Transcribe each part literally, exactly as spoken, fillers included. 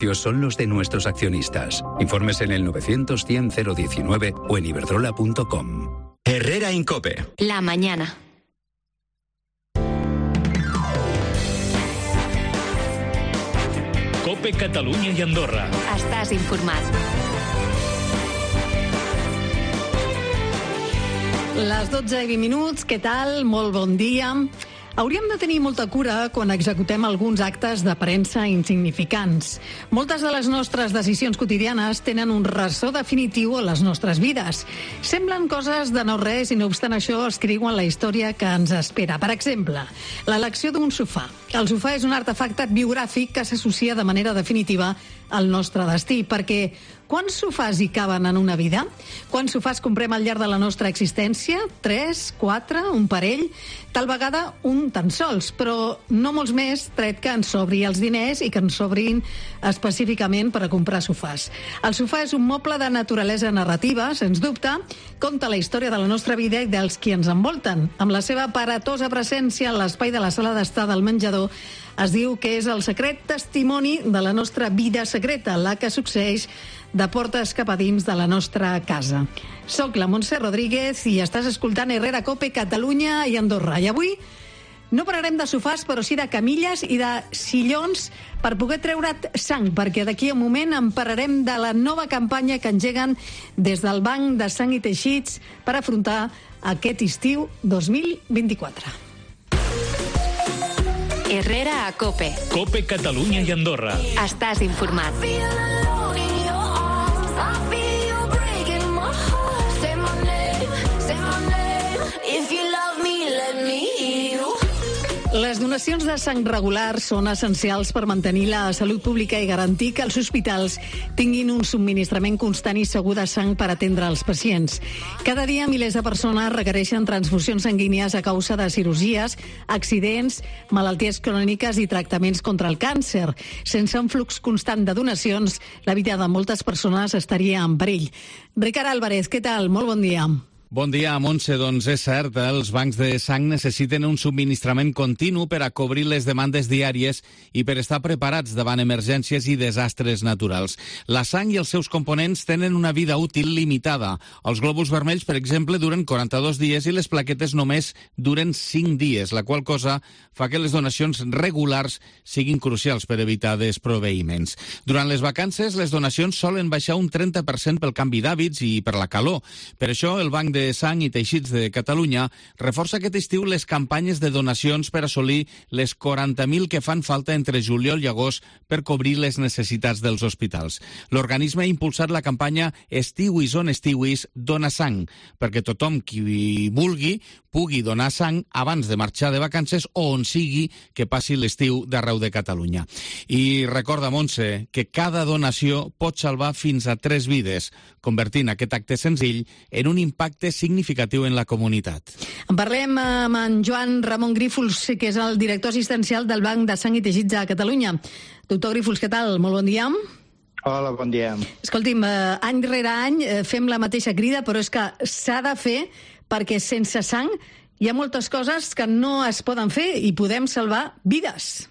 son los de nuestros accionistas. Informes en el novecientos cien cero diecinueve o en iberdrola punto com. Herrera Incope. La mañana. Cope Catalunya i Andorra. Estàs informat. Les dotze i vint minuts, què tal? Molt bon dia. Hauríem de tenir molta cura quan executem alguns actes de premsa insignificants. Moltes de les nostres decisions quotidianes tenen un ressò definitiu a les nostres vides. Semblen coses de no res i no obstant això escriuen la història que ens espera. Per exemple, l'elecció d'un sofà. El sofà és un artefacte biogràfic que s'associa de manera definitiva al nostre destí, perquè quants sofàs hi caben en una vida? Quants sofàs comprem al llarg de la nostra existència? Tres, quatre, un parell? Tal vegada un tan sols, però no molts més, tret que ens sobri els diners i que ens sobrin específicament per a comprar sofàs. El sofà és un moble de naturalesa narrativa, sens dubte, conta la història de la nostra vida i dels qui ens envolten. Amb la seva aparatosa presència en l'espai de la sala d'estar del menjador, es diu que és el secret testimoni de la nostra vida secreta, la que succeeix de portes cap a dins de la nostra casa. Soc la Montse Rodríguez i estàs escoltant Herrera Cope Catalunya i Andorra. I avui no parlarem de sofàs, però sí de camilles i de sillons per poder treure't sang, perquè d'aquí a un moment en parlarem de la nova campanya que engeguen des del Banc de Sang i Teixits per afrontar aquest estiu dos mil vint-i-quatre. Herrera a Cope. Cope Catalunya i Andorra. Estàs informat. Les donacions de sang regulars són essencials per mantenir la salut pública i garantir que els hospitals tinguin un subministrament constant i segur de sang per atendre els pacients. Cada dia milers de persones requereixen transfusions sanguínies a causa de cirurgies, accidents, malalties cròniques i tractaments contra el càncer. Sense un flux constant de donacions, la vida de moltes persones estaria en perill. Ricard Álvarez, què tal? Molt bon dia. Bon dia, Montse. Doncs és cert, eh? Els bancs de sang necessiten un subministrament continu per a cobrir les demandes diàries i per estar preparats davant emergències i desastres naturals. La sang i els seus components tenen una vida útil limitada. Els glòbuls vermells, per exemple, duren quaranta-dos dies i les plaquetes només duren cinc dies, la qual cosa fa que les donacions regulars siguin crucials per evitar desproveïments. Durant les vacances, les donacions solen baixar un trenta per cent pel canvi d'hàbits i per la calor. Per això, el Banc de de Sang i Teixits de Catalunya reforça aquest estiu les campanyes de donacions per assolir les quaranta mil que fan falta entre juliol i agost per cobrir les necessitats dels hospitals. L'organisme ha impulsat la campanya Estiuis on estiuis, dona sang, perquè tothom qui vulgui pugui donar sang abans de marxar de vacances o on sigui que passi l'estiu d'arreu de Catalunya. I recorda, Montse, que cada donació pot salvar fins a tres vides, convertint aquest acte senzill en un impacte significatiu en la comunitat. En parlem amb en Joan Ramon Grífols, que és el director assistencial del Banc de Sang i Teixits a Catalunya. Doctor Grífols, què tal? Molt bon dia. Hola, bon dia. Escolti'm, any rere any fem la mateixa crida, però és que s'ha de fer perquè sense sang hi ha moltes coses que no es poden fer i podem salvar vides.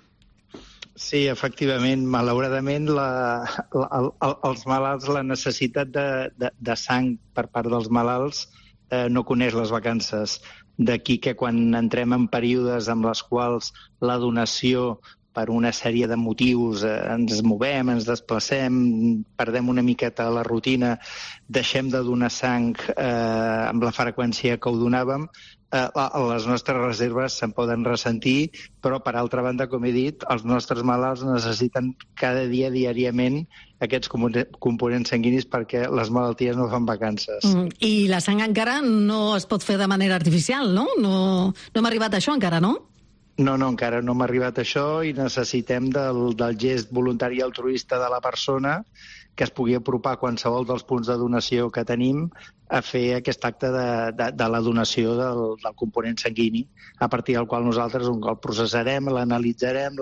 Sí, efectivament, malauradament la, la, el, els malalts, la necessitat de, de, de sang per part dels malalts eh, no coneix les vacances. D'aquí que quan entrem en períodes amb les quals la donació per una sèrie de motius eh, ens movem, ens desplacem, perdem una miqueta la rutina, deixem de donar sang eh, amb la freqüència que ho donàvem, eh, les nostres reserves se'n poden ressentir, però per altra banda, com he dit, els nostres malalts necessiten cada dia, diàriament, aquests components sanguinis perquè les malalties no fan vacances. Mm, I la sang encara no es pot fer de manera artificial, no? No, no hem arribat a això encara, no? No, no, encara no hem arribat a això i necessitem del, del gest voluntari i altruista de la persona que es pugui apropar a qualsevol dels punts de donació que tenim a fer aquest acte de, de, de la donació del, del component sanguini, a partir del qual nosaltres un cop processarem, l'analitzarem,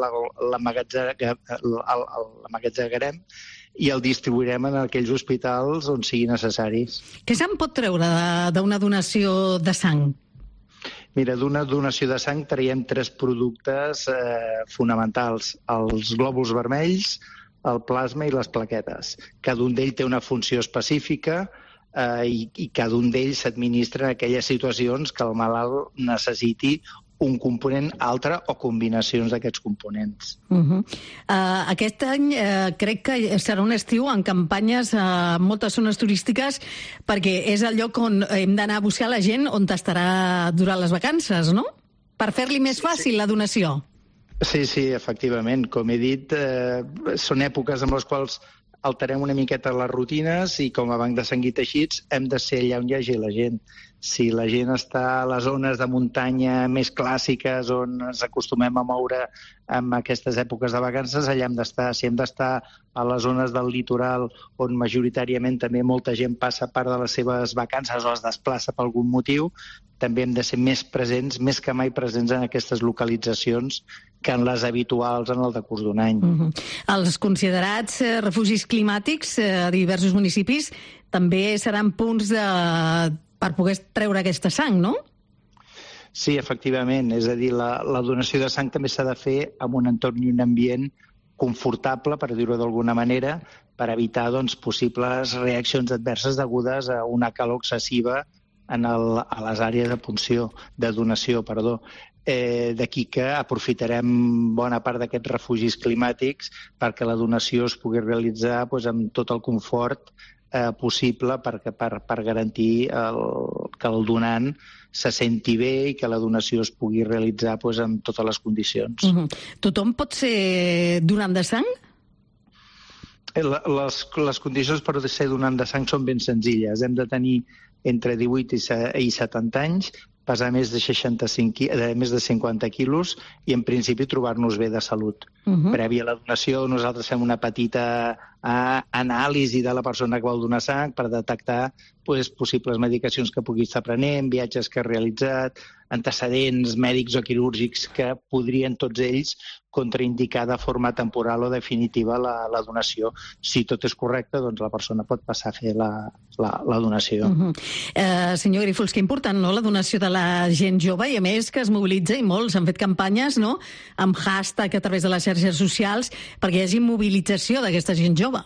l'emmagatzegarem i el distribuirem en aquells hospitals on sigui necessaris. Què se'n pot treure d'una donació de sang? Mira, d'una donació de sang traiem tres productes eh, fonamentals. Els glòbuls vermells, el plasma i les plaquetes. Cada un d'ells té una funció específica eh, i, i cada un d'ells s'administra en aquelles situacions que el malalt necessiti un component altre o combinacions d'aquests components. Uh -huh. uh, aquest any uh, crec que serà un estiu en campanyes a uh, moltes zones turístiques, perquè és el lloc on hem d'anar a buscar la gent on estarà durant les vacances, no? Per fer-li més fàcil sí, sí. la donació. Sí, sí, efectivament. Com he dit, eh, són èpoques amb les quals alterem una miqueta les rutines i com a banc de sang i teixits hem de ser allà on hi hagi la gent. Si la gent està a les zones de muntanya més clàssiques on ens acostumem a moure en aquestes èpoques de vacances, allà hem d'estar. Si hem d'estar a les zones del litoral on majoritàriament també molta gent passa part de les seves vacances o es desplaça per algun motiu, també hem de ser més presents, més que mai presents en aquestes localitzacions que en les habituals en el decurs d'un any. Uh-huh. Els considerats eh, refugis climàtics eh, a diversos municipis també seran punts de... per poder treure aquesta sang, no? Sí, efectivament. És a dir, la, la donació de sang també s'ha de fer en un entorn i un ambient confortable, per dir-ho d'alguna manera, per evitar doncs, possibles reaccions adverses degudes a una calor excessiva en el, a les àrees de punció, de donació, perdó. Eh, d'aquí que aprofitarem bona part d'aquests refugis climàtics perquè la donació es pugui realitzar doncs, amb tot el confort eh, possible per, per, per garantir el, que el donant se senti bé i que la donació es pugui realitzar doncs, amb totes les condicions. Uh-huh. Tothom pot ser donant de sang? Les, les condicions per ser donant de sang són ben senzilles. Hem de tenir entre divuit i setanta anys, pesar més de, seixanta-cinc, de més de cinquanta quilos i, en principi, trobar-nos bé de salut. Uh-huh. Prèvia a la donació, nosaltres fem una petita uh, anàlisi de la persona que vol donar sang per detectar pues, possibles medicacions que pugui estar prenent, viatges que ha realitzat, antecedents mèdics o quirúrgics que podrien tots ells contraindicar de forma temporal o definitiva la, la donació. Si tot és correcte, doncs la persona pot passar a fer la, la, la donació. Uh-huh. eh, senyor Grífols, que important, no?, la donació de la gent jove, i a més que es mobilitza i molts han fet campanyes, no?, amb hashtag a través de les xarxes socials perquè hi hagi mobilització d'aquesta gent jove.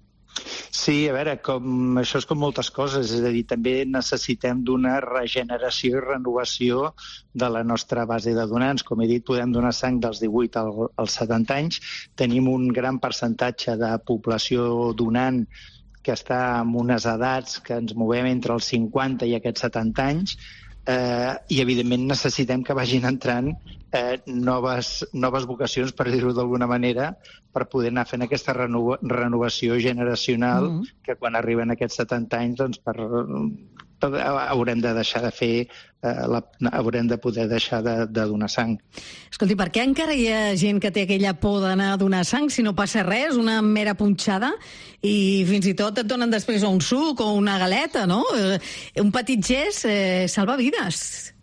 Sí, a veure, com, això és com moltes coses, és a dir, també necessitem d'una regeneració i renovació de la nostra base de donants. Com he dit, podem donar sang dels divuit als setanta anys, tenim un gran percentatge de població donant que està en unes edats que ens movem entre els cinquanta i aquests setanta anys, eh, i evidentment necessitem que vagin entrant eh, noves, noves vocacions, per dir-ho d'alguna manera, per poder anar fent aquesta reno renovació generacional mm-hmm. que quan arriben aquests setanta anys doncs per, per, haurem de deixar de fer, eh, la, haurem de poder deixar de, de donar sang. Escolti, per què encara hi ha gent que té aquella por d'anar a donar sang si no passa res, una mera punxada, i fins i tot et donen després un suc o una galeta, no? Eh, un petit gest eh, salva vides.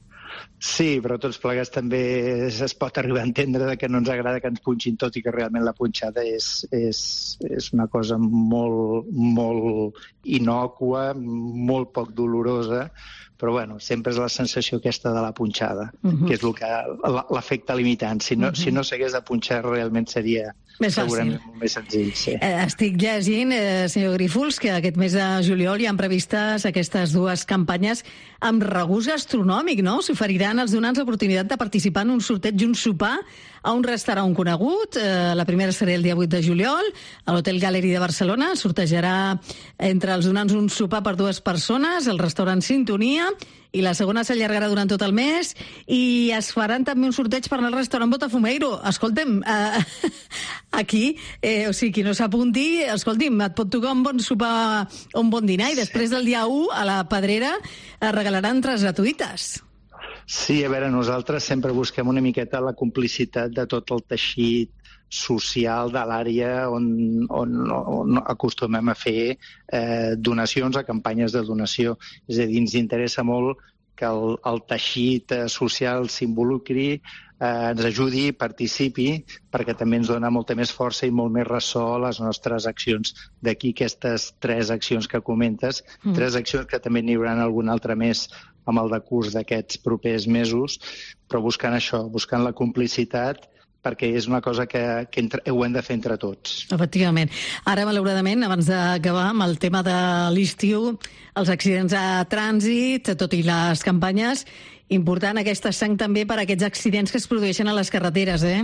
Sí, però tots plegats també es pot arribar a entendre que no ens agrada que ens punxin, tot i que realment la punxada és, és, és una cosa molt, molt innòcua, molt poc dolorosa, però bueno, sempre és la sensació aquesta de la punxada, uh-huh. que és el que l'efecte limitant. Si no, uh-huh. si no s'hagués de punxar realment seria més segurament molt més senzill. Sí. Eh, estic llegint, eh, senyor Grífols, que aquest mes de juliol hi han previstes aquestes dues campanyes amb regust gastronòmic, no? S'oferiran als donants l'oportunitat de participar en un sorteig i un sopar a un restaurant conegut. Eh, la primera serà el dia vuit de juliol, a l'Hotel Gallery de Barcelona. Sortejarà entre els donants un sopar per dues persones, al restaurant Sintonia, i la segona s'allargarà durant tot el mes, i es faran també un sorteig per anar al restaurant Botafumeiro. Escolta'm, eh, aquí, eh, o sigui, qui no s'apunti, escolti'm, et pot tocar un bon sopar o un bon dinar, i després del dia u a la Pedrera es regalaran entrades gratuïtes. Sí, a veure, nosaltres sempre busquem una miqueta la complicitat de tot el teixit social de l'àrea on, on, on acostumem a fer eh, donacions o campanyes de donació. És a dir, ens interessa molt que el, el teixit eh, social s'involucri, eh, ens ajudi, participi, perquè també ens dona molta més força i molt més ressò a les nostres accions. D'aquí aquestes tres accions que comentes, mm. tres accions que també n'hi haurà algun altre més amb el decurs d'aquests propers mesos, però buscant això, buscant la complicitat perquè és una cosa que, que entre, ho hem de fer entre tots. Efectivament. Ara, malauradament, abans d'acabar amb el tema de l'estiu, els accidents a trànsit, tot i les campanyes, important aquesta sang també per a aquests accidents que es produeixen a les carreteres, eh?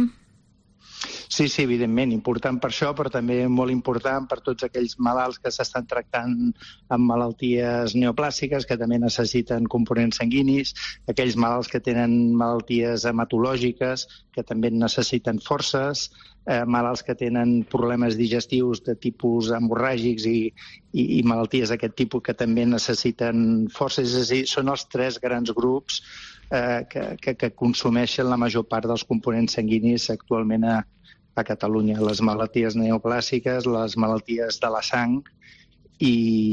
Sí, sí, evidentment, important per això, però també molt important per tots aquells malalts que s'estan tractant amb malalties neoplàstiques, que també necessiten components sanguinis, aquells malalts que tenen malalties hematològiques, que també necessiten forces, eh, malalts que tenen problemes digestius de tipus hemorràgics i, i, i malalties d'aquest tipus que també necessiten forces. És a dir, són els tres grans grups eh, que, que, que consumeixen la major part dels components sanguinis actualment a a Catalunya, les malalties neoplàstiques, les malalties de la sang i,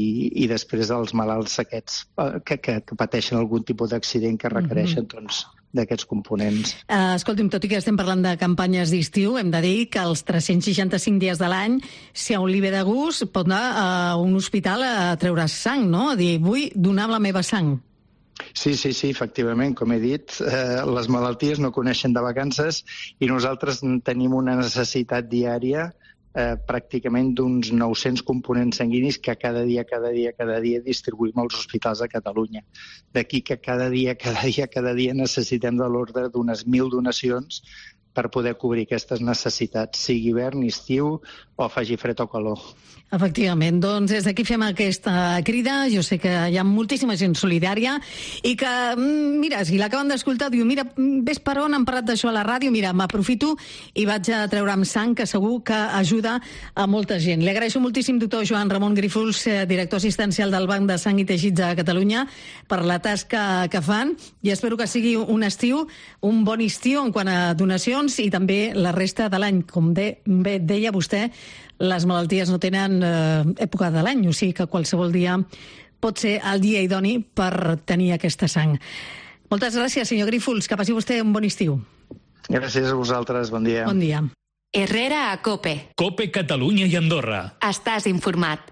i després els malalts aquests que, que, que pateixen algun tipus d'accident que requereixen mm-hmm. doncs, d'aquests components. Uh, escolti'm, tot i que estem parlant de campanyes d'estiu, hem de dir que els tres-cents seixanta-cinc dies de l'any, si a un li ve de gust, pot anar a un hospital a treure sang, no? A dir, vull donar la meva sang. Sí, sí, sí, efectivament, com he dit, eh, les malalties no coneixen de vacances i nosaltres tenim una necessitat diària eh, pràcticament d'uns nou-cents components sanguinis que cada dia, cada dia, cada dia distribuïm als hospitals de Catalunya. D'aquí que cada dia, cada dia, cada dia necessitem de l'ordre d'unes mil donacions per poder cobrir aquestes necessitats, sigui hivern, estiu o faci fred o calor. Efectivament, doncs des d'aquí fem aquesta crida. Jo sé que hi ha moltíssima gent solidària i que, mira, si l'acaben d'escoltar, diu, mira, ves per on han parlat d'això a la ràdio, mira, m'aprofito i vaig a treure'm sang, que segur que ajuda a molta gent. Li agraeixo moltíssim, doctor Joan Ramon Grífols, director assistencial del Banc de Sang i Teixits a Catalunya, per la tasca que fan i espero que sigui un estiu, un bon estiu en quant a donacions i també la resta de l'any. Com de, bé deia vostè, les malalties no tenen eh, època de l'any, o sigui que qualsevol dia pot ser el dia idoni per tenir aquesta sang. Moltes gràcies, senyor Grífols, que passi vostè un bon estiu. Gràcies a vosaltres, bon dia. Bon dia. Herrera a COPE. COPE Catalunya i Andorra. Estàs informat.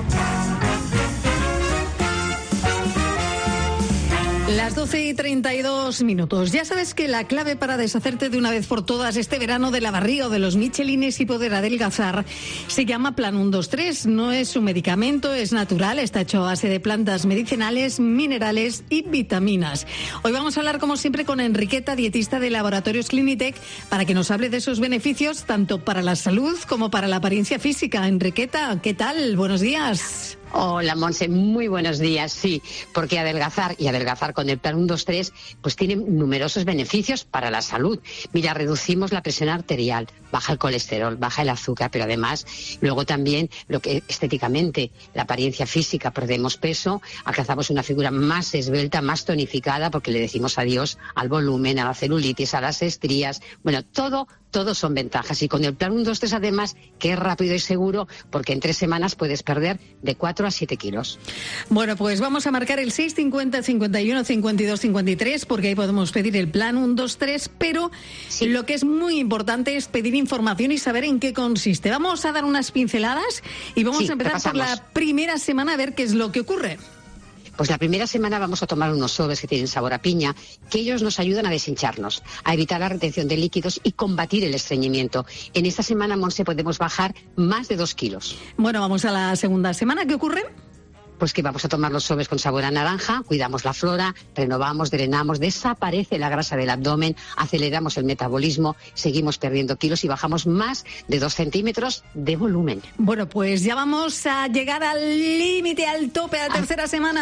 Las doce y treinta y dos minutos. Ya sabes que la clave para deshacerte de una vez por todas este verano de la barriga o de los michelines y poder adelgazar se llama Plan uno dos tres. No es un medicamento, es natural, está hecho a base de plantas medicinales, minerales y vitaminas. Hoy vamos a hablar, como siempre, con Enriqueta, dietista de Laboratorios Clinitec, para que nos hable de sus beneficios tanto para la salud como para la apariencia física. Enriqueta, ¿qué tal? Buenos días. Hola, Monse, muy buenos días. Sí, porque adelgazar y adelgazar con el plan uno dos tres pues tiene numerosos beneficios para la salud. Mira, reducimos la presión arterial, baja el colesterol, baja el azúcar, pero además luego también lo que estéticamente, la apariencia física, perdemos peso, alcanzamos una figura más esbelta, más tonificada, porque le decimos adiós al volumen, a la celulitis, a las estrías. Bueno, todo, todo son ventajas. Y con el plan uno dos tres además, que es rápido y seguro, porque en tres semanas puedes perder de cuatro a siete kilos. Bueno, pues vamos a marcar el seis cincuenta, cincuenta y uno, cincuenta y dos, cincuenta y tres, porque ahí podemos pedir el plan uno dos tres, pero sí, lo que es muy importante es pedir información y saber en qué consiste. Vamos a dar unas pinceladas y vamos sí, a empezar por la primera semana a ver qué es lo que ocurre. Pues la primera semana vamos a tomar unos sobres que tienen sabor a piña, que ellos nos ayudan a deshincharnos, a evitar la retención de líquidos y combatir el estreñimiento. En esta semana, Monse, podemos bajar más de dos kilos. Bueno, vamos a la segunda semana. ¿Qué ocurre? Pues que vamos a tomar los sobres con sabor a naranja, cuidamos la flora, renovamos, drenamos, desaparece la grasa del abdomen, aceleramos el metabolismo, seguimos perdiendo kilos y bajamos más de dos centímetros de volumen. Bueno, pues ya vamos a llegar al límite, al tope, a la tercera ah. semana.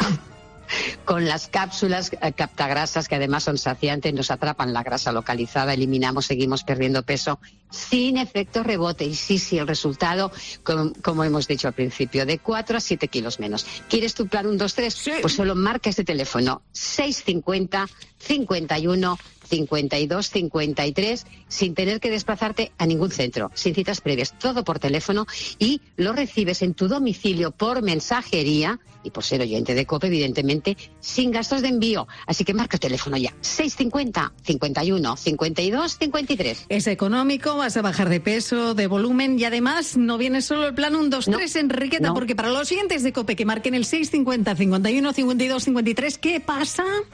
Con las cápsulas eh, captagrasas, que además son saciantes, nos atrapan la grasa localizada, eliminamos, seguimos perdiendo peso sin efecto rebote. Y sí, sí, el resultado, com, como hemos dicho al principio, de cuatro a siete kilos menos. ¿Quieres tu plan uno dos tres? Sí. Pues solo marca este teléfono, seis cincuenta, cincuenta y uno, cincuenta y dos, cincuenta y tres, sin tener que desplazarte a ningún centro, sin citas previas, todo por teléfono, y lo recibes en tu domicilio por mensajería, y por ser oyente de COPE, evidentemente, sin gastos de envío. Así que marca el teléfono ya, seis cincuenta, cincuenta y uno, cincuenta y dos, cincuenta y tres. Es económico, vas a bajar de peso, de volumen, y además no viene solo el plan uno dos tres, no, Enriqueta, no. Porque para los oyentes de COPE que marquen el seis cincuenta, cincuenta y uno, cincuenta y dos, cincuenta y tres, ¿qué pasa?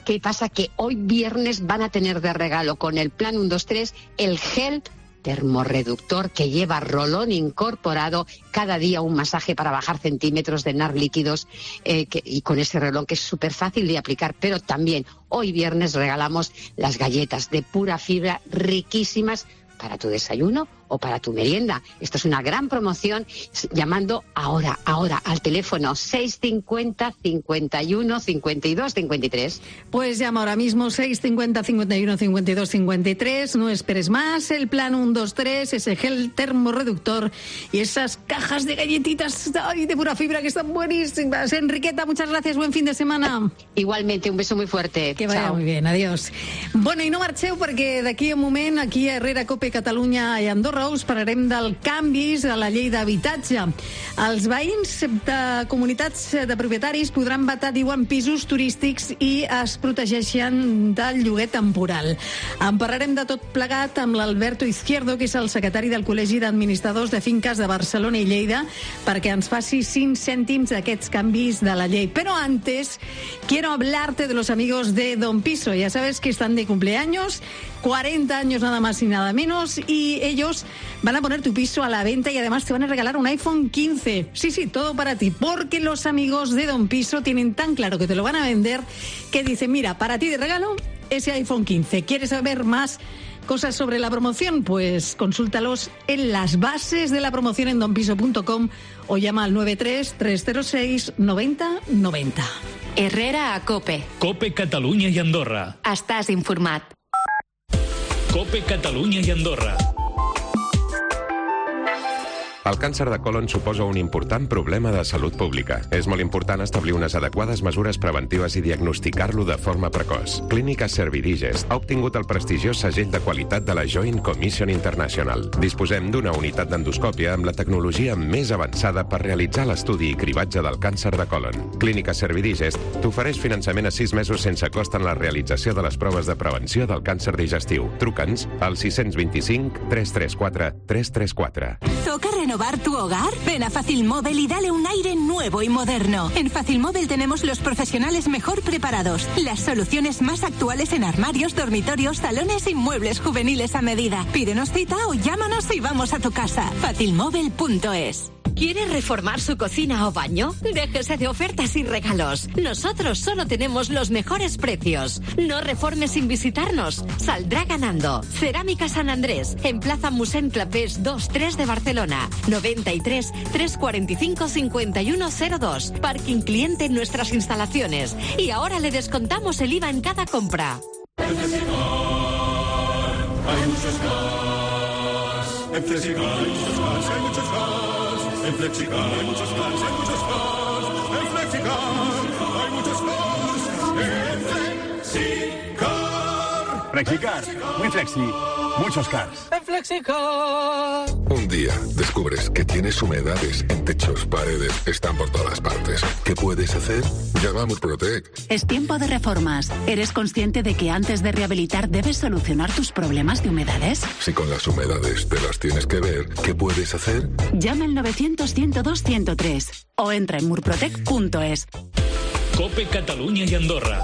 ¿Qué pasa? Que hoy viernes van a tener de regalo con el plan uno dos tres el gel termorreductor que lleva rolón incorporado, cada día un masaje para bajar centímetros de N A R líquidos eh, que, y con ese relón que es súper fácil de aplicar. Pero también hoy viernes regalamos las galletas de pura fibra riquísimas para tu desayuno o para tu merienda. Esto es una gran promoción, llamando ahora, ahora al teléfono seis cincuenta, cincuenta y uno, cincuenta y dos, cincuenta y tres. Pues llama ahora mismo seis cincuenta, cincuenta y uno, cincuenta y dos, cincuenta y tres. No esperes más. El plan uno dos tres, ese gel termorreductor y esas cajas de galletitas ay, de pura fibra que están buenísimas. Enriqueta, muchas gracias. Buen fin de semana. Igualmente, un beso muy fuerte. Que vaya Chao. Muy bien, adiós. Bueno, i no marxeu perquè d'aquí a un moment, aquí a Herrera, Cope, Catalunya i Andorra, us parlarem del canvis a la llei d'habitatge. Els veïns de comunitats de propietaris podran vetar, diuen, pisos turístics i es protegeixen del lloguer temporal. En parlarem de tot plegat amb l'Alberto Izquierdo, que és el secretari del Col·legi d'Administradors de Finques de Barcelona i Lleida, perquè ens faci cinc cèntims d'aquests canvis de la llei. Però antes, quiero hablarte de los amigos de Don Piso. Ya sabes que están de cumpleaños, cuarenta años nada más y nada menos, y ellos van a poner tu piso a la venta y además te van a regalar un iPhone quince. Sí, sí, todo para ti, porque los amigos de Don Piso tienen tan claro que te lo van a vender que dicen, mira, para ti de regalo ese iPhone quince. ¿Quieres saber más cosas sobre la promoción? Pues consúltalos en las bases de la promoción en don piso punto com o llama al nueve tres, tres cero seis, noventa noventa. Herrera a Cope. Cope Catalunya i Andorra. Estàs informat. Cope Catalunya i Andorra. El càncer de còlon suposa un important problema de salut pública. És molt important establir unes adequades mesures preventives i diagnosticar-lo de forma precoç. Clínica Servidigest ha obtingut el prestigiós segell de qualitat de la Joint Commission International. Disposem d'una unitat d'endoscòpia amb la tecnologia més avançada per realitzar l'estudi i cribatge del càncer de còlon. Clínica Servidigest t'ofereix finançament a sis mesos sense cost en la realització de les proves de prevenció del càncer digestiu. Truca'ns al sis dos cinc, tres tres quatre, tres tres quatre. Toca ¿Renovar tu hogar? Ven a Facilmóvil y dale un aire nuevo y moderno. En Facilmóvil tenemos los profesionales mejor preparados, las soluciones más actuales en armarios, dormitorios, salones y muebles juveniles a medida. Pídenos cita o llámanos y vamos a tu casa. Facilmóvil punto es. ¿Quiere reformar su cocina o baño? Déjese de ofertas y regalos. Nosotros solo tenemos los mejores precios. No reforme sin visitarnos. Saldrá ganando. Cerámica San Andrés, en Plaza Musén Clapés dos tres de Barcelona. noventa y tres, trescientos cuarenta y cinco, cincuenta y uno cero dos. Parking cliente en nuestras instalaciones. Y ahora le descontamos el I V A en cada compra. En Flexicar hay muchos cars. En Flexicar hay muchos cars, hay muchos cars. En Flexicar hay muchos cars, hay muchos cars. En Flexicar hay muchos cars. En Flexicar. Flexicar, muy flexi, muchos cars. En Flexicar. Un día descubres que tienes humedades en techos, paredes, están por todas partes. ¿Qué puedes hacer? Llama a Murprotec. Es tiempo de reformas. ¿Eres consciente de que antes de rehabilitar debes solucionar tus problemas de humedades? Si con las humedades te las tienes que ver, ¿qué puedes hacer? Llama al novecientos, ciento dos, ciento tres o entra en murprotec punto es. Cope Catalunya i Andorra.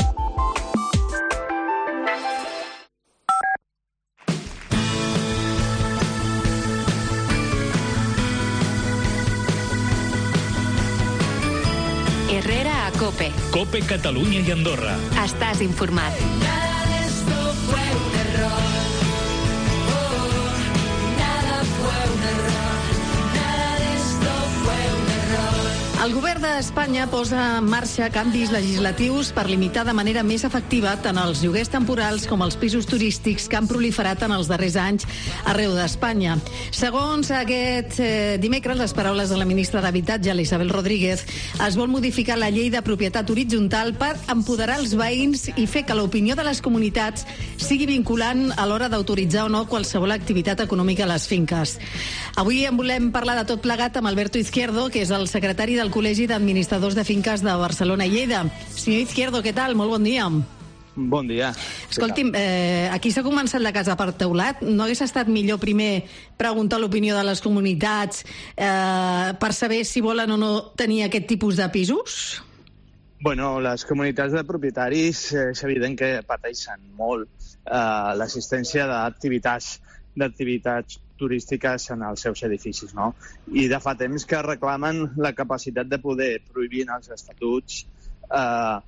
Herrera a Cope. Cope Catalunya i Andorra. Estàs informat. Nada de esto fue un error. Oh, nada fue un error. Nada de esto fue un error. El govern d'Espanya posa en marxa canvis legislatius per limitar de manera més efectiva tant els lloguers temporals com els pisos turístics que han proliferat en els darrers anys arreu d'Espanya. Segons aquest eh, dimecres, les paraules de la ministra d'Habitatge, l'Isabel Rodríguez, es vol modificar la llei de propietat horitzontal per empoderar els veïns i fer que l'opinió de les comunitats sigui vinculant a l'hora d'autoritzar o no qualsevol activitat econòmica a les finques. Avui en volem parlar de tot plegat amb Alberto Izquierdo, que és el secretari del Col·legi d'Administradors de Finques de Barcelona i Lleida. Senyor Izquierdo, què tal? Molt bon dia. Bon dia. Escolti'm, eh, aquí s'ha començat la casa per teulat. No hagués estat millor primer preguntar l'opinió de les comunitats eh, per saber si volen o no tenir aquest tipus de pisos? Bueno, les comunitats de propietaris és evident que pateixen molt eh, l'assistència d'activitats d'activitats turístiques en els seus edificis, no? I de fa temps que reclamen la capacitat de poder prohibir en els estatuts eh,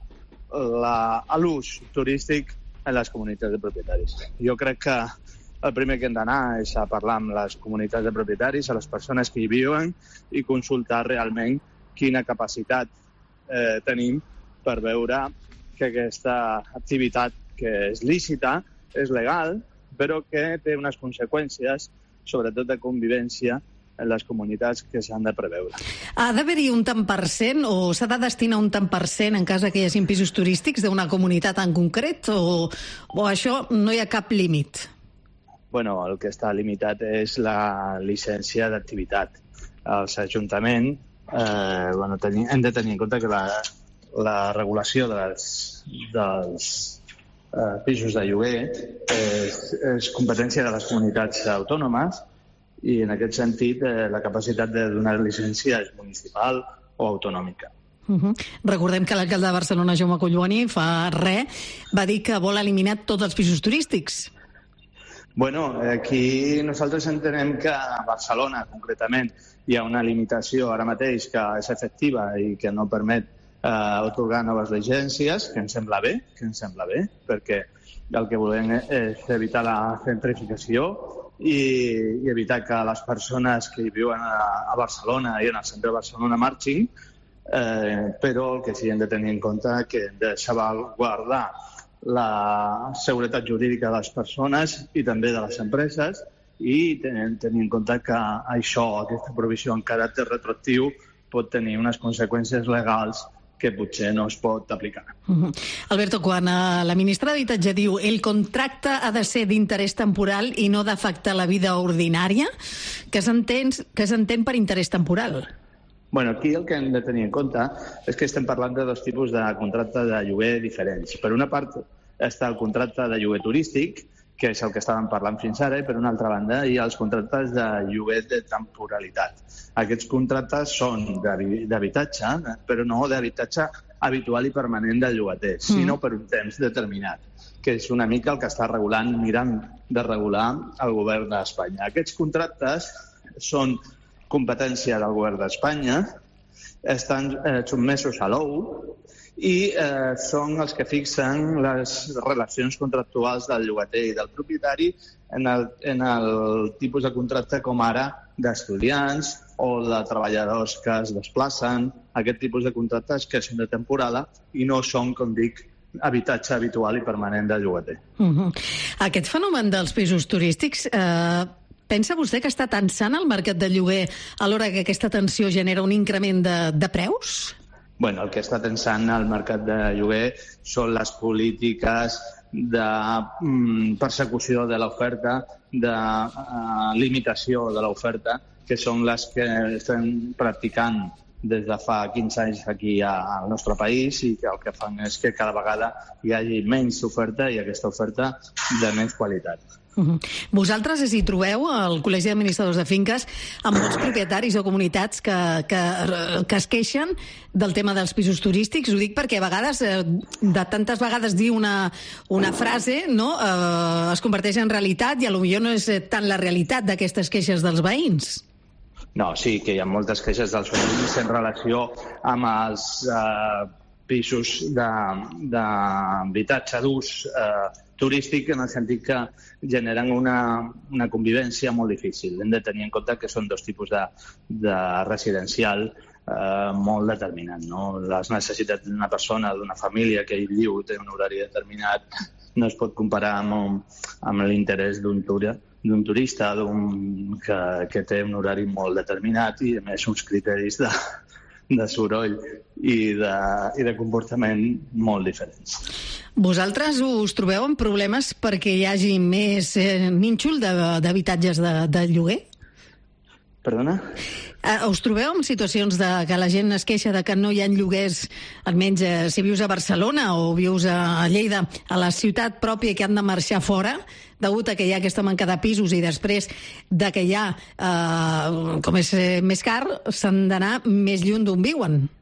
l'ús turístic en les comunitats de propietaris. Jo crec que el primer que hem d'anar és a parlar amb les comunitats de propietaris, a les persones que hi viuen, i consultar realment quina capacitat eh, tenim per veure que aquesta activitat que és lícita, és legal, però que té unes conseqüències, sobretot de convivència, en les comunitats que s'han de preveure. Ha d'haver-hi un tant per cent o s'ha de destinar un tant per cent en cas que hi hagi pisos turístics d'una comunitat en concret o, o això no hi ha cap límit? Bueno, el que està limitat és la llicència d'activitat. Els ajuntaments eh, bueno, tenir, hem de tenir en compte que la, la regulació dels, dels eh, pisos de lloguer és, és competència de les comunitats autònomes i en aquest sentit eh, la capacitat de donar llicència és municipal o autonòmica. Uh -huh. Recordem que l'alcalde de Barcelona, Jaume Collboni, fa res, va dir que vol eliminar tots els pisos turístics. Bueno, aquí nosaltres entenem que a Barcelona, concretament, hi ha una limitació ara mateix que és efectiva i que no permet eh, otorgar noves llicències, que ens sembla bé, que ens sembla bé, perquè el que volem és evitar la gentrificació i, i evitar que les persones que hi viuen a, a Barcelona i en el centre de Barcelona marxin, eh, però el que sí hem de tenir en compte que hem de salvaguardar la seguretat jurídica de les persones i també de les empreses i tenint, tenint en compte que això, aquesta provisió en caràcter retroactiu pot tenir unes conseqüències legals que potser no es pot aplicar. Uh-huh. Alberto, quan uh, la ministra d'Habitatge diu el contracte ha de ser d'interès temporal i no d'afectar la vida ordinària, què s'entén, què s'entén per interès temporal? Bueno, aquí el que hem de tenir en compte és que estem parlant de dos tipus de contracte de lloguer diferents. Per una part està el contracte de lloguer turístic, que és el que estàvem parlant fins ara, i per una altra banda hi ha els contractes de lloguer de temporalitat. Aquests contractes són d'habitatge, però no d'habitatge habitual i permanent del llogater, sinó per un temps determinat, que és una mica el que està regulant, mirant de regular el govern d'Espanya. Aquests contractes són competència del govern d'Espanya, estan eh, sotmesos a l'O U i eh, són els que fixen les relacions contractuals del llogater i del propietari en el, en el tipus de contracte com ara d'estudiants o de treballadors que es desplacen, aquest tipus de contractes que són de temporada i no són, com dic, habitatge habitual i permanent del llogater. Uh-huh. Aquest fenomen dels pisos turístics... Eh... Pensa vostè que està tensant el mercat de lloguer alhora que aquesta tensió genera un increment de, de preus? Bueno, el que està tensant el mercat de lloguer són les polítiques de mm, persecució de l'oferta, de uh, limitació de l'oferta, que són les que estem practicant des de fa quinze anys aquí al nostre país i que el que fan és que cada vegada hi hagi menys oferta i aquesta oferta de menys qualitat. Uh-huh. Vosaltres si trobeu al Col·legi d'Administradors de Finques amb molts propietaris o comunitats que, que, que es queixen del tema dels pisos turístics. Ho dic perquè a vegades, de tantes vegades dir una, una frase, no, eh, es converteix en realitat i potser no és tant la realitat d'aquestes queixes dels veïns. No, sí que hi ha moltes queixes dels veïns en relació amb els eh, pisos d'habitatge d'ús eh, turístic, en el sentit que generen una, una convivència molt difícil. Hem de tenir en compte que són dos tipus de, de residencial eh, molt determinant, no? Les necessitats d'una persona, d'una família que hi viu, té un horari determinat, no es pot comparar amb, amb l'interès d'un turista d'un turista d'un, que, que té un horari molt determinat i a més uns criteris de, de soroll i de, i de comportament molt diferents. Vosaltres us trobeu amb problemes perquè hi hagi més eh, nínxol d'habitatges de, de lloguer? Perdona? Uh, us trobeu en situacions de que la gent es queixa de que no hi ha lloguers, almenys eh, si vius a Barcelona o vius a Lleida, a la ciutat pròpia, que han de marxar fora, degut a que hi ha aquesta manca de pisos i després de que hi ha, eh, com és més car, s'han d'anar més lluny d'on viuen?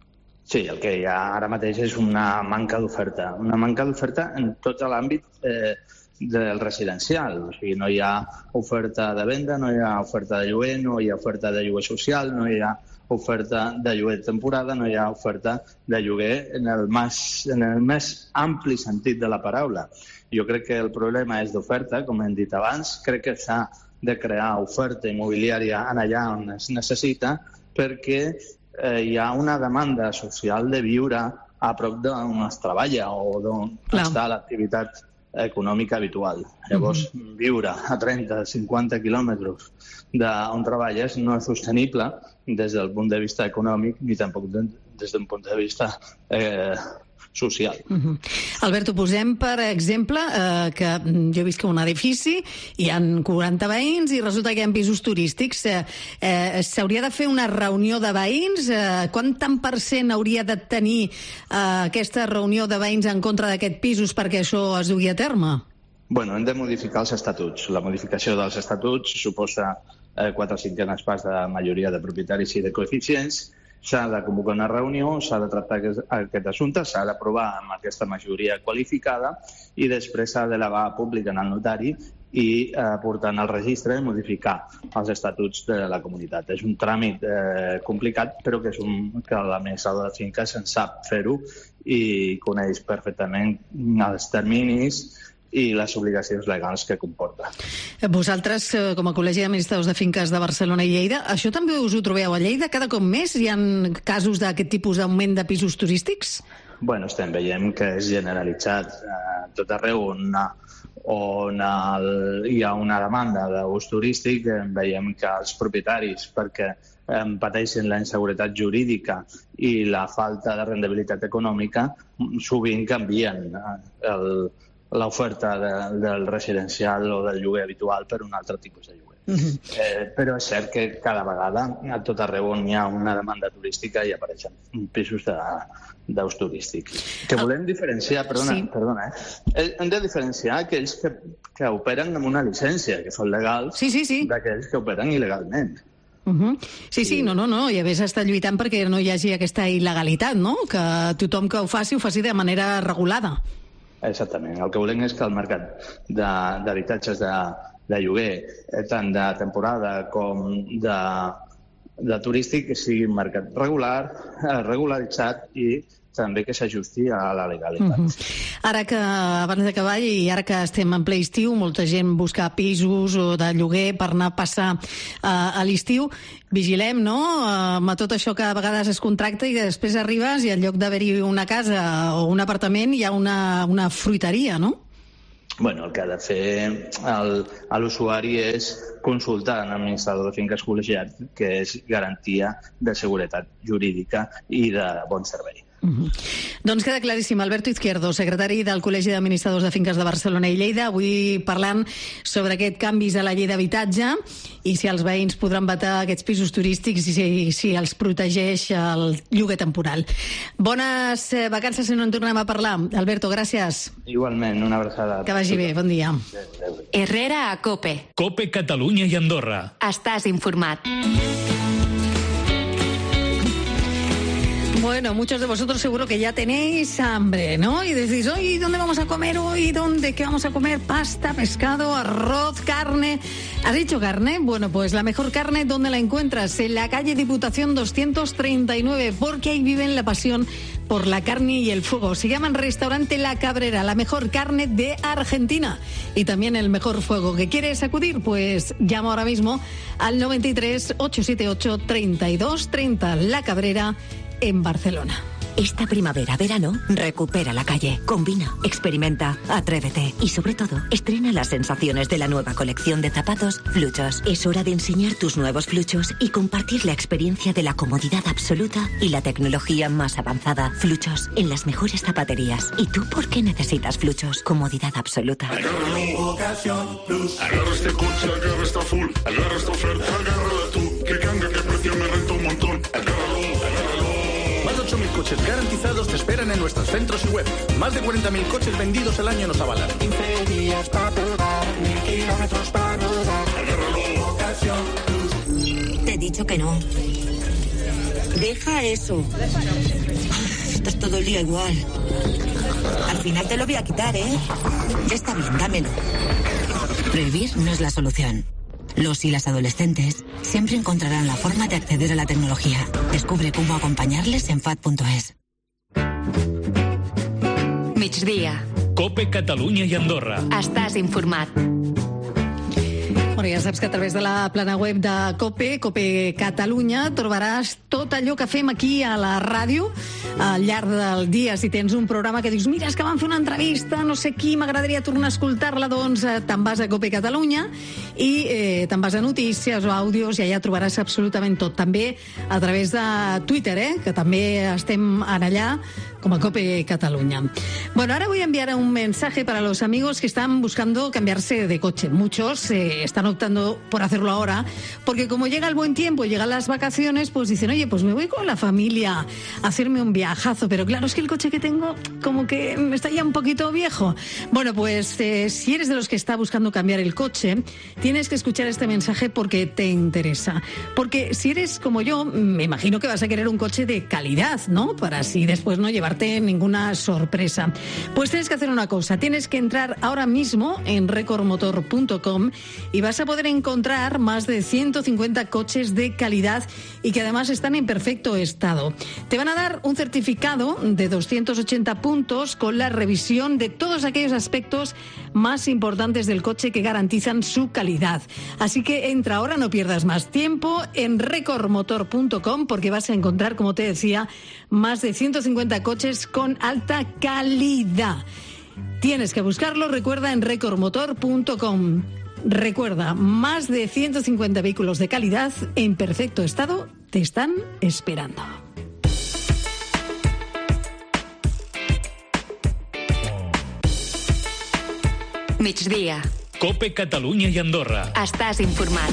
Sí, el que hi ha ara mateix és una manca d'oferta. Una manca d'oferta en tot l'àmbit eh, del residencial. O sigui, no hi ha oferta de venda, no hi ha oferta de lloguer, no hi ha oferta de lloguer social, no hi ha oferta de lloguer de temporada, no hi ha oferta de lloguer en el, més, en el més ampli sentit de la paraula. Jo crec que el problema és d'oferta, com hem dit abans. Crec que s'ha de crear oferta immobiliària en allà on es necessita, perquè eh, hi ha una demanda social de viure a prop d'on es treballa o d'on està l'activitat econòmica habitual. Llavors, uh-huh. viure a trenta, cinquanta quilòmetres d'on treballes no és sostenible des del punt de vista econòmic ni tampoc des d'un punt de vista eh, social. Uh-huh. Alberto, posem, per exemple, eh, que jo visc en un edifici, hi ha quaranta veïns i resulta que hi ha pisos turístics. Eh, eh, S'hauria de fer una reunió de veïns? Eh, quant tant per cent hauria de tenir eh, aquesta reunió de veïns en contra d'aquests pisos perquè això es dugui a terme? Bueno, hem de modificar els estatuts. La modificació dels estatuts suposa eh, quatre cinquenes parts de majoria de propietaris i de coeficients. S'ha de convocar una reunió, s'ha de tractar aquest, aquest assumpte, s'ha d'aprovar amb aquesta majoria qualificada i després s'ha d'elevar públic en el notari i eh, portar al registre i modificar els estatuts de la comunitat. És un tràmit eh, complicat, però que, és un, que l'administrador de finques en sap fer-ho i coneix perfectament els terminis i les obligacions legals que comporta. Vosaltres, com a Col·legi d'Administradors de Finques de Barcelona i Lleida, això també us ho trobeu a Lleida? Cada cop més hi ha casos d'aquest tipus d'augment de pisos turístics? Bueno, estem veient que és generalitzat eh, tot arreu on, on el, hi ha una demanda d'ús turístic. Eh, veiem que els propietaris, perquè eh, pateixen la inseguretat jurídica i la falta de rendibilitat econòmica, sovint canvien eh, el l'oferta de, del residencial o del lloguer habitual per un altre tipus de lloguer. Uh-huh. Eh, però és cert que cada vegada a tot arreu on hi ha una demanda turística hi apareixen pisos d'ús turístic. Que volem diferenciar, perdona, sí. perdona eh? hem de diferenciar aquells que, que operen amb una llicència, que són legals, sí, sí, sí. d'aquells que operen il·legalment. Uh-huh. Sí, sí, no, no, no, i a més està lluitant perquè no hi hagi aquesta il·legalitat, no? Que tothom que ho faci, ho faci de manera regulada. Exactament. El que volem és que el mercat d'habitatges de, de, de lloguer, tant de temporada com de, de turístic, sigui un mercat regular, regularitzat i també que s'ajusti a la legalitat. Uh-huh. Ara que, abans d'acabar, i ara que estem en ple estiu, molta gent busca pisos o de lloguer per anar a passar uh, a l'estiu. Vigilem, no?, uh, amb tot això que a vegades es contracta i que després arribes i en lloc d'haver-hi una casa o un apartament hi ha una, una fruiteria, no? Bueno, el que ha de fer l'usuari és consultar amb l'administrador de finques col·legiat, que és garantia de seguretat jurídica i de bon servei. Uh-huh. Doncs queda claríssim. Alberto Izquierdo, secretari del Col·legi d'Administradors de Finques de Barcelona i Lleida, avui parlant sobre aquest canvis a la llei d'habitatge i si els veïns podran vetar aquests pisos turístics i si, si els protegeix el lloguer temporal. Bones vacances si no en tornem a parlar. Alberto, gràcies. Igualment, una abraçada. Que vagi bé, bon dia. Herrera a COPE. COPE Catalunya i Andorra. Estàs informat. Bueno, muchos de vosotros seguro que ya tenéis hambre, ¿no? Y decís, hoy, ¿dónde vamos a comer hoy? ¿Dónde? ¿Qué vamos a comer? Pasta, pescado, arroz, carne. ¿Has dicho carne? Bueno, pues la mejor carne, ¿dónde la encuentras? En la calle Diputación doscientos treinta y nueve, porque ahí viven la pasión por la carne y el fuego. Se llaman Restaurante La Cabrera, la mejor carne de Argentina y también el mejor fuego. ¿Que quieres acudir? Pues llama ahora mismo al noventa y tres, ochocientos setenta y ocho, treinta y dos treinta. La Cabrera, en Barcelona. Esta primavera, verano, recupera la calle, combina, experimenta, atrévete y sobre todo, estrena las sensaciones de la nueva colección de zapatos Fluchos. Es hora de enseñar tus nuevos Fluchos y compartir la experiencia de la comodidad absoluta y la tecnología más avanzada. Fluchos, en las mejores zapaterías. ¿Y tú por qué necesitas Fluchos? Comodidad absoluta. Agárralo, ocasión plus. Agarra este coche, agarra esta full. Agarra esta oferta, agárrala tú. Que canga, que precio me renta un montón. Agárralo, agárralo. Más de ocho mil coches garantizados te esperan en nuestros centros y web. Más de cuarenta mil coches vendidos al año nos avalan. quince días para probar, mil kilómetros para rodar. Agárralo, ocasión plus. Te he dicho que no. Deja eso. Estás todo el día igual. Al final te lo voy a quitar, ¿eh? Ya está bien, dámelo. Prohibir no es la solución. Los y las adolescentes siempre encontrarán la forma de acceder a la tecnología. Descubre cómo acompañarles en fat punto es. Migdia. Cope Catalunya i Andorra. Estàs informat. Bueno, ja saps que a través de la plana web de COPE, COPE Catalunya, trobaràs tot allò que fem aquí a la ràdio al llarg del dia. Si tens un programa que dius, mira, és que van fer una entrevista, no sé qui, m'agradaria tornar a escoltar-la, doncs te'n vas a COPE Catalunya i eh, te'n vas a notícies o àudios i allà trobaràs absolutament tot. També a través de Twitter, eh, que també estem en allà com a COPE Catalunya. Bueno, ahora voy a enviar un mensaje para los amigos que están buscando cambiarse de coche. Muchos eh, están optando por hacerlo ahora, porque como llega el buen tiempo, llegan las vacaciones, pues dicen, oye, pues me voy con la familia a hacerme un viajazo, pero claro, es que el coche que tengo como que está ya un poquito viejo. Bueno, pues eh, si eres de los que está buscando cambiar el coche, tienes que escuchar este mensaje porque te interesa. Porque si eres como yo, me imagino que vas a querer un coche de calidad, ¿no? Para así después no llevarte ninguna sorpresa. Pues tienes que hacer una cosa, tienes que entrar ahora mismo en record motor punto com y vas a poder encontrar más de ciento cincuenta coches de calidad y que además están en perfecto estado. Te van a dar un certificado de doscientos ochenta puntos con la revisión de todos aquellos aspectos más importantes del coche que garantizan su calidad. Así que entra ahora, no pierdas más tiempo, en record motor punto com porque vas a encontrar, como te decía, más de ciento cincuenta coches con alta calidad. Tienes que buscarlo, recuerda, en record motor punto com. Recuerda, más de ciento cincuenta vehículos de calidad en perfecto estado te están esperando. Migdia. Cope Catalunya i Andorra. Estàs informat.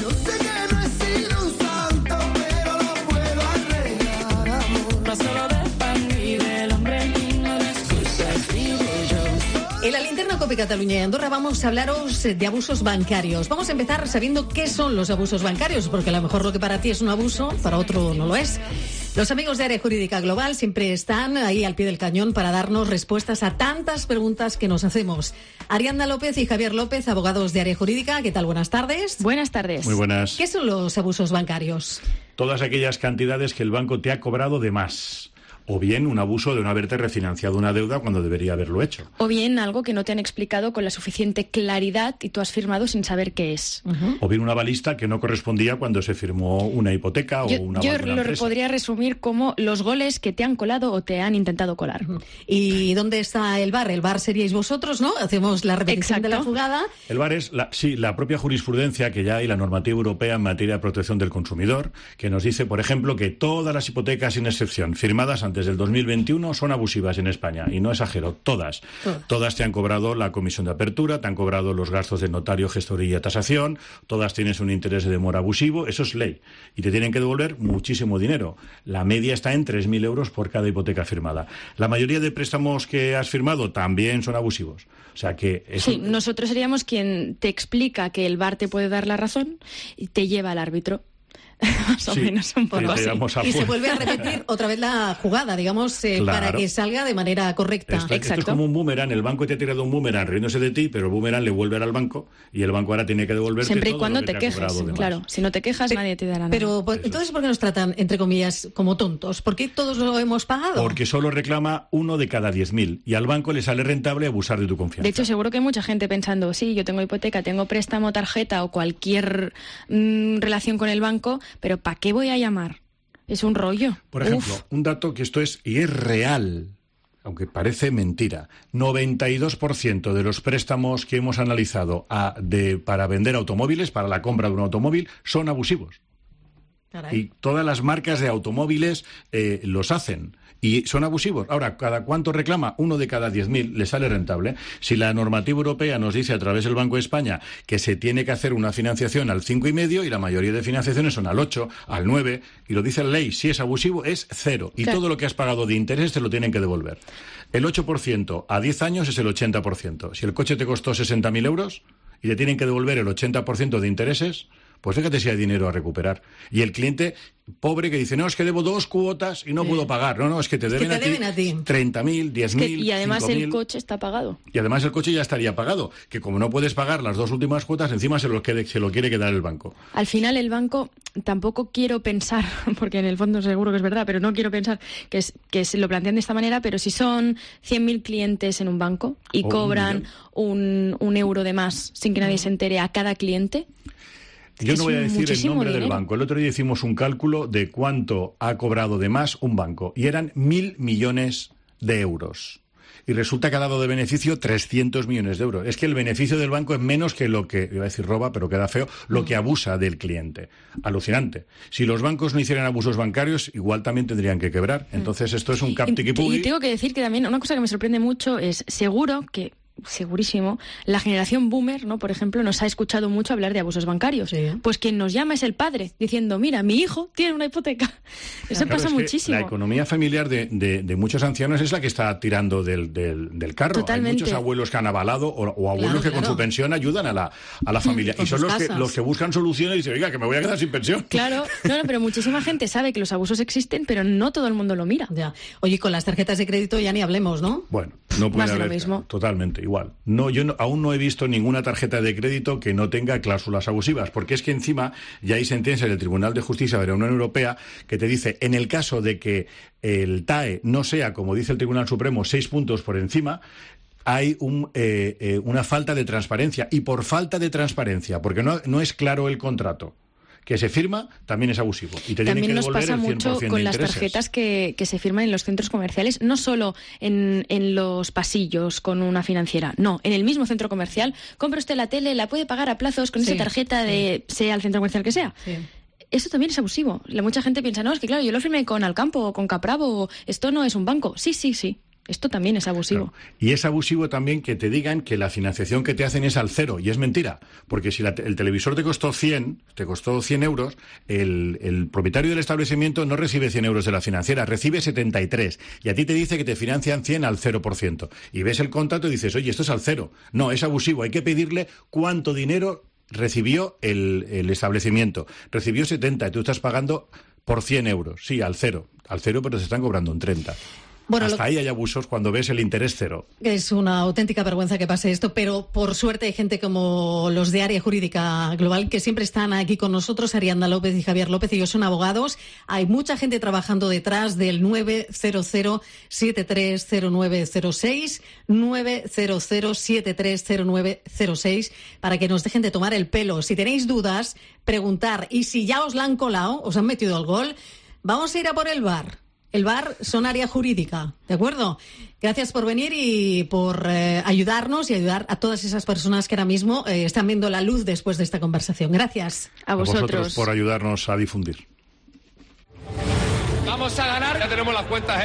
En la linterna COPE Cataluña y Andorra vamos a hablaros de abusos bancarios. Vamos a empezar sabiendo qué son los abusos bancarios, porque a lo mejor lo que para ti es un abuso, para otro no lo es. Los amigos de Área Jurídica Global siempre están ahí al pie del cañón para darnos respuestas a tantas preguntas que nos hacemos. Ariadna López y Javier López, abogados de Área Jurídica. ¿Qué tal? Buenas tardes. Buenas tardes. Muy buenas. ¿Qué son los abusos bancarios? Todas aquellas cantidades que el banco te ha cobrado de más. O bien un abuso de no haberte refinanciado una deuda cuando debería haberlo hecho. O bien algo que no te han explicado con la suficiente claridad y tú has firmado sin saber qué es. Uh-huh. O bien una balista que no correspondía cuando se firmó una hipoteca yo, o una Yo una lo podría resumir como los goles que te han colado o te han intentado colar. Uh-huh. ¿Y dónde está el V A R? El V A R seríais vosotros, ¿no? Hacemos la repetición Exacto. de la jugada. El V A R es, la, sí, la propia jurisprudencia que ya hay, la normativa europea en materia de protección del consumidor, que nos dice, por ejemplo, que todas las hipotecas, sin excepción, firmadas antes del dos mil veintiuno, son abusivas en España, y no exagero, todas. Todas. Todas te han cobrado la comisión de apertura, te han cobrado los gastos de notario, gestoría y tasación, todas tienes un interés de demora abusivo, eso es ley. Y te tienen que devolver muchísimo dinero. La media está en tres mil euros por cada hipoteca firmada. La mayoría de préstamos que has firmado también son abusivos. O sea que eso... Sí, nosotros seríamos quien te explica que el V A R te puede dar la razón y te lleva al árbitro. Más o sí, menos un poco así. Y se vuelve a repetir otra vez la jugada, digamos, eh, claro. para que salga de manera correcta. Esto, esto es como un boomerang. El banco te ha tirado un boomerang riéndose de ti, pero el boomerang le vuelve al banco y el banco ahora tiene que devolverte siempre y todo cuando lo que te, te quejes, claro. Si no te quejas, Pe- nadie te dará nada. Pero pues, entonces, ¿por qué nos tratan, entre comillas, como tontos? ¿Por qué todos lo hemos pagado? Porque solo reclama uno de cada diez mil y al banco le sale rentable abusar de tu confianza. De hecho, seguro que hay mucha gente pensando, sí, yo tengo hipoteca, tengo préstamo, tarjeta o cualquier mmm, relación con el banco, pero ¿para qué voy a llamar? Es un rollo. Por ejemplo, Uf. un dato que esto es, y es real, aunque parece mentira, noventa y dos por ciento de los préstamos que hemos analizado a, de, para vender automóviles, para la compra de un automóvil, son abusivos. Caray. Y todas las marcas de automóviles eh, los hacen. Y son abusivos. Ahora, ¿cada cuánto reclama? Uno de cada diez mil le sale rentable. Si la normativa europea nos dice a través del Banco de España que se tiene que hacer una financiación al cinco coma cinco y la mayoría de financiaciones son al ocho, al nueve, y lo dice la ley, si es abusivo es cero. Y claro. todo lo que has pagado de intereses te lo tienen que devolver. El ocho por ciento a diez años es el ochenta por ciento. Si el coche te costó sesenta mil euros y te tienen que devolver el ochenta por ciento de intereses, pues fíjate si hay dinero a recuperar. Y el cliente pobre que dice, no, es que debo dos cuotas y no sí. puedo pagar. No, no, es que te, es deben, que te a deben a ti treinta mil, diez mil, Y además cinco mil. El coche está pagado. Y además el coche ya estaría pagado, que como no puedes pagar las dos últimas cuotas, encima se lo, quede, se lo quiere quedar el banco. Al final el banco, tampoco quiero pensar, porque en el fondo seguro que es verdad, pero no quiero pensar que, es, que se lo plantean de esta manera, pero si son cien mil clientes en un banco y o cobran un, un euro de más sin que nadie se entere a cada cliente... Yo no voy a decir el nombre dinero. del banco. El otro día hicimos un cálculo de cuánto ha cobrado de más un banco y eran mil millones de euros. Y resulta que ha dado de beneficio trescientos millones de euros. Es que el beneficio del banco es menos que lo que, iba a decir roba, pero queda feo, lo que abusa del cliente. Alucinante. Si los bancos no hicieran abusos bancarios, igual también tendrían que quebrar. Entonces esto es un captiquipugui. Y, y tengo que decir que también una cosa que me sorprende mucho es, seguro que... segurísimo, la generación boomer, ¿no? Por ejemplo, nos ha escuchado mucho hablar de abusos bancarios. Sí. Pues quien nos llama es el padre, diciendo, mira, mi hijo tiene una hipoteca. Eso claro, pasa es muchísimo. La economía familiar de, de, de muchos ancianos es la que está tirando del, del, del carro. Totalmente. Hay muchos abuelos que han avalado o, o abuelos claro, que claro. con su pensión ayudan a la, a la familia. Y son los que, los que buscan soluciones y dicen, oiga, que me voy a quedar sin pensión. Claro, no, no, pero muchísima gente sabe que los abusos existen, pero no todo el mundo lo mira. Ya. Oye, con las tarjetas de crédito ya ni hablemos, ¿no? Bueno, no puede Más de haber. lo mismo. Totalmente, igual. No, yo no, aún no he visto ninguna tarjeta de crédito que no tenga cláusulas abusivas, porque es que encima ya hay sentencias del Tribunal de Justicia de la Unión Europea que te dice, en el caso de que el T A E no sea, como dice el Tribunal Supremo, seis puntos por encima, hay un, eh, eh, una falta de transparencia. Y por falta de transparencia, porque no, no es claro el contrato que se firma, también es abusivo. Y te también tienen que nos devolver pasa el cien por ciento mucho con de las intereses. tarjetas que, que se firman en los centros comerciales, no solo en, en los pasillos con una financiera, no, en el mismo centro comercial. Compra usted la tele, la puede pagar a plazos con sí, esa tarjeta de sí. sea el centro comercial que sea. Sí. Eso también es abusivo. La, mucha gente piensa, no, es que claro, yo lo firmé con Alcampo o con Capravo, esto no es un banco. Sí, sí, sí. Esto también es abusivo. Claro. Y es abusivo también que te digan que la financiación que te hacen es al cero. Y es mentira. Porque si la, el televisor te costó cien, te costó cien euros, el, el propietario del establecimiento no recibe cien euros de la financiera, recibe setenta y tres. Y a ti te dice que te financian cien al cero por ciento. Y ves el contrato y dices, oye, esto es al cero. No, es abusivo. Hay que pedirle cuánto dinero recibió el, el establecimiento. Recibió setenta y tú estás pagando por cien euros. Sí, al cero. Al cero, pero se están cobrando un treinta. Bueno, hasta lo... ahí hay abusos cuando ves el interés cero. Es una auténtica vergüenza que pase esto, pero por suerte hay gente como los de Área Jurídica Global que siempre están aquí con nosotros, Ariadna López y Javier López. Ellos son abogados. Hay mucha gente trabajando detrás del nueve cero cero, siete tres cero nueve cero seis, nueve cero cero, siete tres cero nueve cero seis, para que nos dejen de tomar el pelo. Si tenéis dudas, preguntar. Y si ya os la han colado, os han metido el gol, vamos a ir a por el bar. El bar son Área Jurídica, ¿de acuerdo? Gracias por venir y por eh, ayudarnos y ayudar a todas esas personas que ahora mismo eh, están viendo la luz después de esta conversación. Gracias. A vosotros. A vosotros por ayudarnos a difundir. Vamos a ganar. Ya tenemos las cuentas.